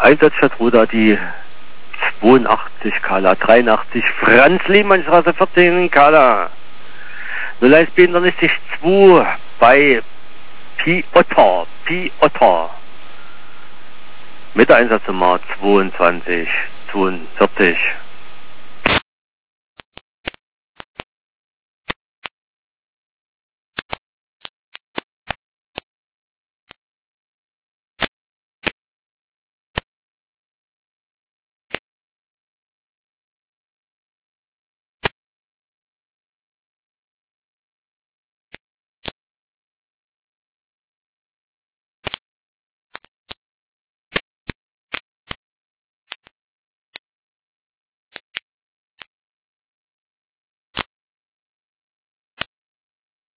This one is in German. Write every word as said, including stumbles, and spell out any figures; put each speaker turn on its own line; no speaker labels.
Einsatzstadtruder die zweiundachtzig Kala dreiundachtzig Franz Lehmannstraße vierzehn Kala null eins neunundneunzig zwei bei Pi Otter, Pi Otter mit der Einsatznummer zweiundzwanzig zweiundvierzig.